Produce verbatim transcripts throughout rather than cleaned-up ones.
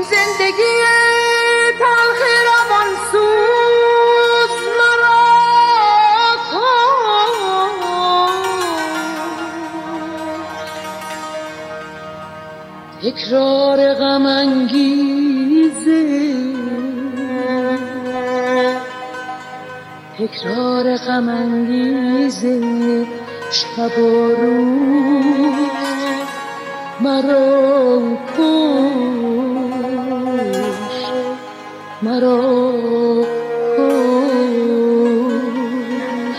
زندگی تلخ روان سوز مرا کن. تکرار غم انگیزه تکرار غم انگیزه شب و روز مرا کش مرا کش.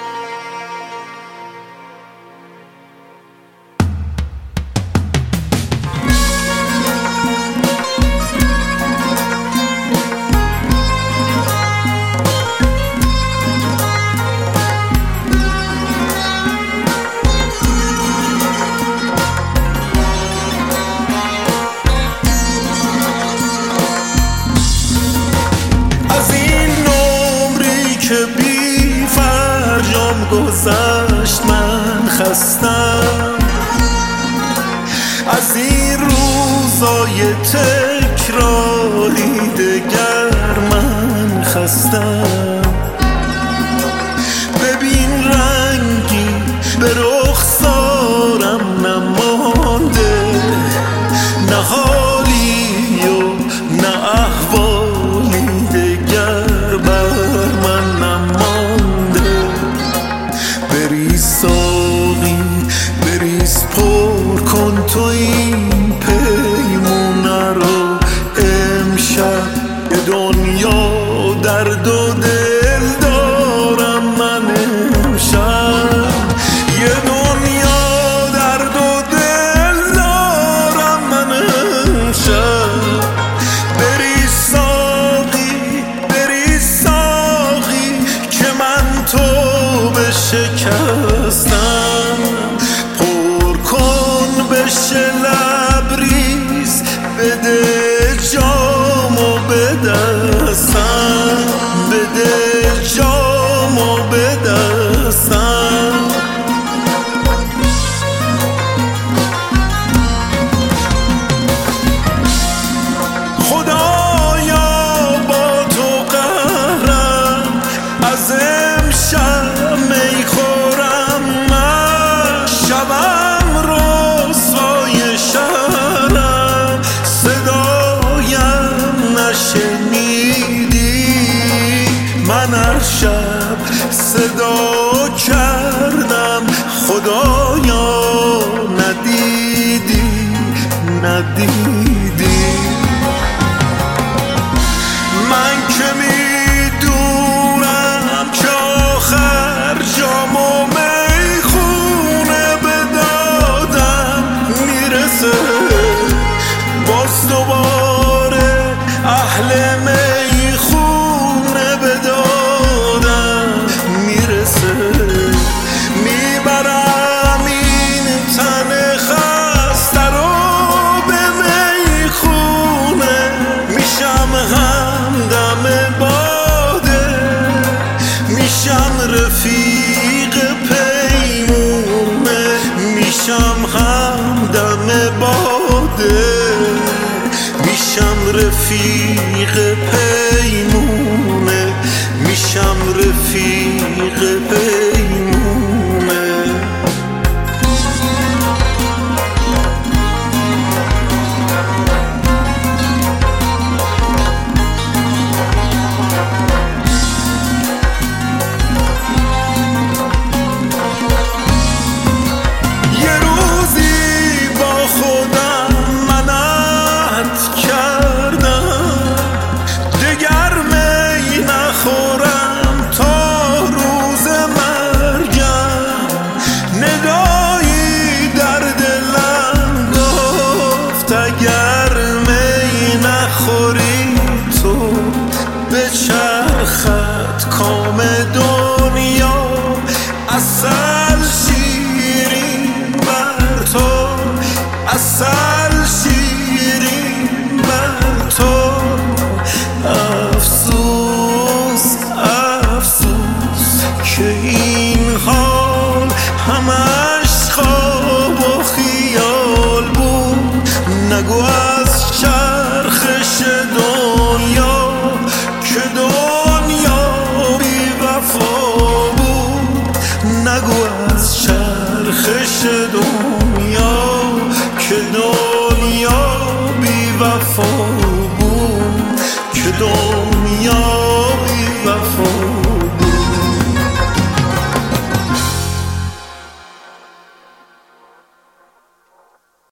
گذشت من خستم، از این روزای تکراری دگر من خستم. ببین رنگی به رخسارم نمانده، نه حالی و نه احوالی دگر بر من نمانده. بریز ساقی بریز پر کن تو این پیمونه رو، امشب به دنیا درد و دل دارم من. امشب یه دنیا درد و دل دارم من. امشب بریز ساقی بریز ساقی که من تو شکستم، پر کن بشه لبریز، بده جامو به دستم، بده جامو به دستم. خدایا با تو قهرم، از امشب میخورم من، شبم رسوای شهرم، صدایم نشنیدی. من هر شب صدا کردم، خدایا ندیدی ندیدی. من که میدونم که آخر جامو میخونه به دادم میرسه، باز دوباره اهل میخونه به دادم میرسه. میبرم این تن خسته رو به میخونه، میشم همدم باده، میشم رفیق پیمونه، میشم همدم باده، میشم رفیق پیمونه، میشم رفیق پیمونه. اگر می نخوری تو به چرخت کام دنیا، عسل شیرین بر تو، عسل شیرین بر تو. افسوس افسوس که این حال همش خواب و خیال بود، نگو از چرخ چه